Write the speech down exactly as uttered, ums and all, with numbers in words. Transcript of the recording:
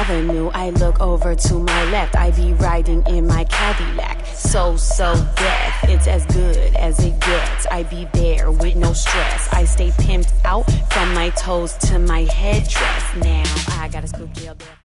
Avenue, I look over to my left. I be riding in my Cadillac. So, so death, it's as good as it gets. I be there with no stress. I stay pimped out from my toes to my headdress. Now I got a scoop deal there.